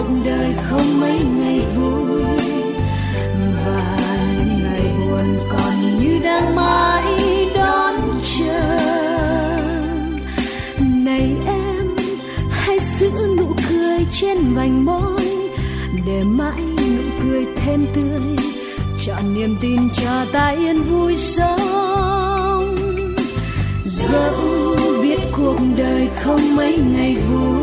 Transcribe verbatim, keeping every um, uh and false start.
cuộc đời không mấy ngày vui, và ngày buồn còn như đang mãi đón chờ. Này em, hãy giữ nụ cười trên vành môi, để mãi nụ cười thêm tươi, trọn niềm tin cho ta yên vui sống. Dẫu biết cuộc đời không mấy ngày vui,